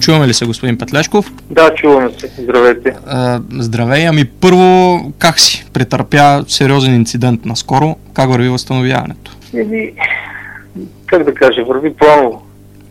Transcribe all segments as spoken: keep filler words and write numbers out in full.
Чуваме ли се, господин Петлешков? Да, чуваме се. Здравейте. А, здравей. Ами първо, как си? Претърпя сериозен инцидент наскоро. Как върви възстановяването? Еми, как да кажа, върви планово.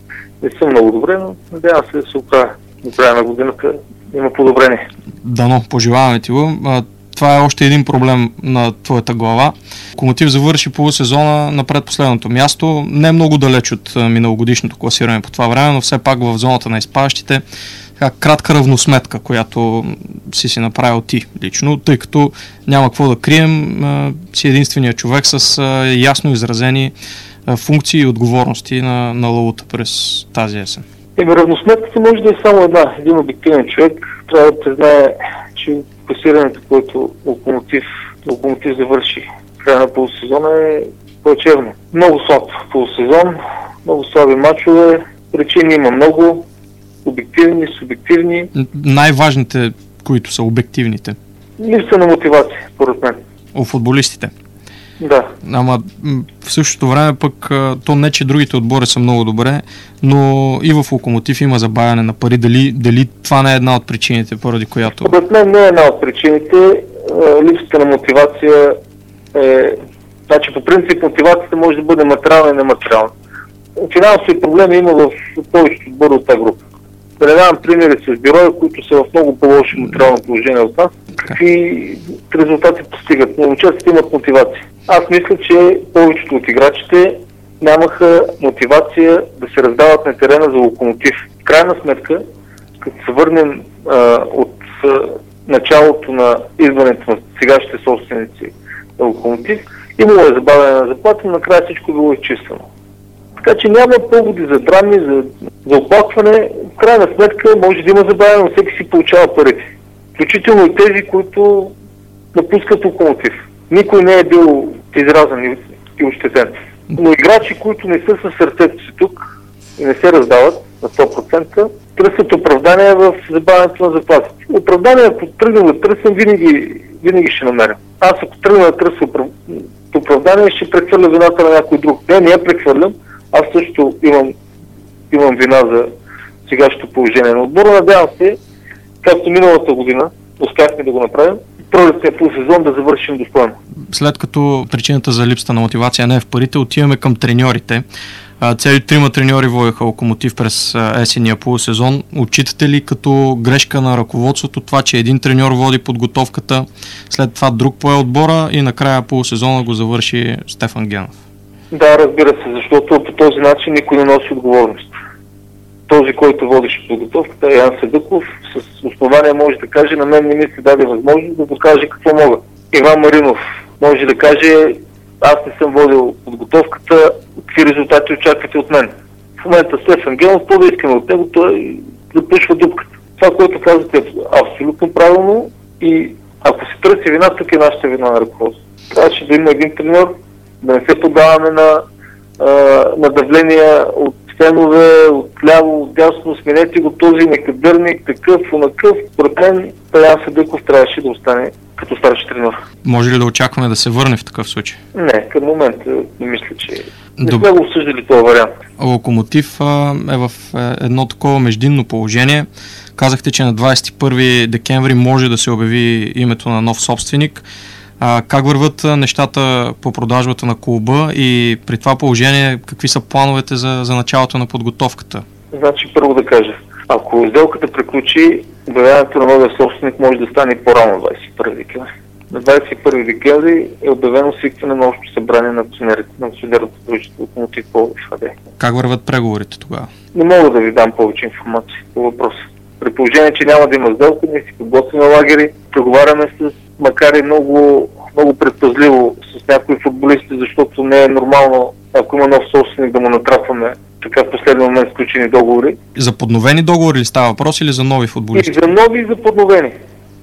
Не съм много добре, но надявам се да се оправя. До края на годината има подобрение. Дано, пожелаваме ти го. А, това е още един проблем на твоята глава. Локомотив завърши полусезона на предпоследното място. Не много далеч от миналогодишното класиране по това време, но все пак в зоната на изпадащите. Кратка равносметка, която си си направил ти лично, тъй като няма какво да крием, си единственият човек с ясно изразени функции и отговорности на, на Лаута през тази есен. Еми, равносметката може да е само една. Един обективен човек трябва да признае, че класирането, което Локомотив, Локомотив завърши в края на полусезона, е плачевно. Много слаб полусезон, много слаби мачове, причини има много, обективни, субективни. Най-важните, които са обективните? Липса на мотивация, според мен. У футболистите? Да. Ама в същото време пък то не, че другите отбори са много добре, но и в Локомотив има забавяне на пари. Дали, дали това не е една от причините, поради която... Според мен не е една от причините. Липсата на мотивация е... Значи по принцип мотивацията може да бъде материална и нематериална. Финансови проблеми има в повечето отбори от тази група. Да не давам примери с бюрои, които са в много по-лошо материално положение от нас. Какви резултати постигат, но участите имат мотивация. Аз мисля, че повечето от играчите нямаха мотивация да се раздават на терена за Локомотив. В крайна сметка, като се върнем а, от а, началото на идването на сегашните собственици на Локомотив, имало е забавяне на заплата, но накрая всичко било изчистено. Така че няма поводи за драми, за, за оплакване. В крайна сметка може да има забавяне, но всеки си получава парите. Включително и тези, които напускат Локомотив. Никой не е бил изразен и ощетен. Но играчи, които не са със сърцето си тук и не се раздават на сто процента, търсят оправдания в забавянето на заплатите. Оправдания, ако тръгна да търсям, винаги, винаги ще намеря. Аз ако тръгна да търся оправдание, ще прехвърля вината на някой друг. Не, не я прехвърлям. Аз също имам, имам вина за сегашното положение на отбора. Надявам се, както миналата година, успяхме да го направим, пролетния полусезон да завършим достойно. След като причината за липсата на мотивация не е в парите, отиваме към треньорите. Цели трима треньори водеха Локомотив през есения полусезон. Отчитате ли като грешка на ръководството това, че един треньор води подготовката, след това друг пое отбора и накрая полусезона го завърши Стефан Генов? Да, разбира се, защото по този начин никой не носи отговорност. Този, който водеше подготовката, е Ян Седъков, с основание може да каже, на мен не ми се даде възможност да докаже какво мога. Иван Маринов може да каже, аз не съм водил подготовката, какви резултати очаквате от мен. В момента Стефан Генов, по да искаме от него, той запушва дупката. Това, което казвате, е абсолютно правилно и ако се търси вина, тук е нашата вина на ръководство. Трябваше да има един треньор, да не се подаваме на, а, на давления от фенове, от ляво, от дясно, сменете го този некадърник, такъв, онакъв. Според мен Ян Седъков трябваше да остане като старши треньор. Може ли да очакваме да се върне в такъв случай? Не, към момента не мисля, че не Доб... сме го обсъждали този вариант. Локомотив а, е в едно такова междинно положение. Казахте, че на двадесет и първи декември може да се обяви името на нов собственик. А, как върват нещата по продажбата на клуба и при това положение какви са плановете за, за началото на подготовката? Значи първо да кажа, ако сделката приключи, обявяването на новия собственик може да стане по-рано на двадесет и първи декември. На двадесет и първи декември е обявено свикване на общо събрание на акционерите на акционерното дружество Локомотив Пловдив АД. Как върват преговорите тогава? Не мога да ви дам повече информация по въпроса. При положение, че няма да има сделка, ние си подготвяме лагери, преговаряме с, макар и много, много предпазливо с някои футболисти, защото не е нормално, ако има нов собственик, да му натрапваме така в последния момент сключени договори. За подновени договори ли става въпрос или за нови футболисти? И за нови, и за подновени.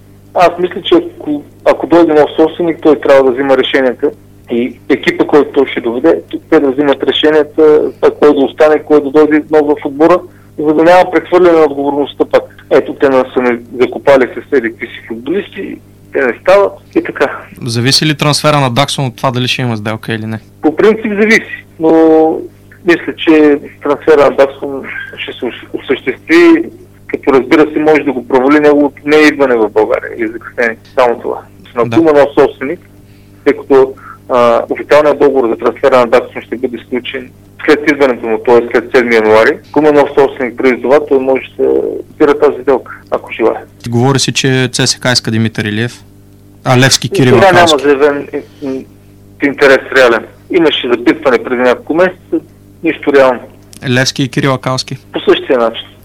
Аз мисля, че ако, ако дойде нов собственик, той трябва да взима решенията и екипа, който той ще доведе, те да взимат решенията, кой да остане, кой да дойде нов в отбора, за да няма прехвърляне на отговорността пак. Ето, те не са не закопали се с едикви си футболисти, те не стават и така. Зависи ли трансфера на Даксон от това дали ще има сделка или не? По принцип зависи, но мисля, че трансфера на Даксон ще се осъществи като разбира се може да го провали неговото неидване в България или закъснение. Само това. Но ако има нов собственик, тъй като а, официалният договор за трансфера на Даксон ще бъде изключен след идването му, т.е. след седми януари, ако има нов собственик преди това, той може да спира тази сделка, ако желая. Ти говори си, че ЦСКА иска Димитър Илиев, а Левски Кирил Акалски. Сега Акалски. няма заявен интерес реален. Имаше запитване преди няколко месеца, нищо реално. Левски и Кирил Акалски. По същия начин.